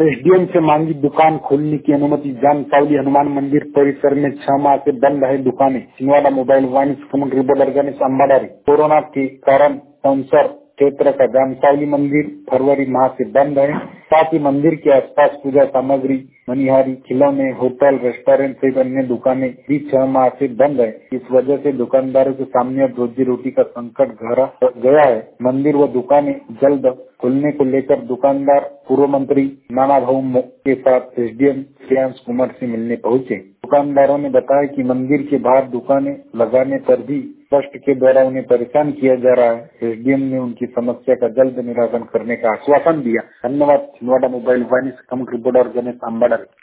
SDM से मांगी दुकान खोलने की अनुमति। जानसावली हनुमान मंदिर परिसर में 6 माह से बंद है दुकानें। छिंदवाड़ा मोबाइल वाणिज्य committee reporter Ganesh Ambadari. Corona के कारण संसर क्षेत्र का जानसावली मंदिर फरवरी माह से बंद है। साथ ही मंदिर के आसपास पूजा सामग्री, मनिहारी, खिलौने, होटल, रेस्टोरेंट सहित अन्य दुकानें भी 6 माह से बंद है। इस वजह से दुकानदारों के सामने अब रोजी रोटी का संकट गहरा गया है। मंदिर व दुकानें जल्द खुलने को लेकर दुकानदार पूर्व मंत्री नाना भाऊ के साथ एसडीएम श्रेयांश कुमार से मिलने पहुंचे। दुकानदारों ने बताया कि मंदिर के बाहर दुकानें लगाने पर भी ट्रस्ट के द्वारा उन्हें परेशान किया जा रहा है। एसडीएम ने उनकी समस्या का जल्द निराकरण करने का आश्वासन दिया। धन्यवाद। छिंदवाड़ा मोबाइल वाणिज्य कमेटी रिपोर्टर गणेश अंबाडारी।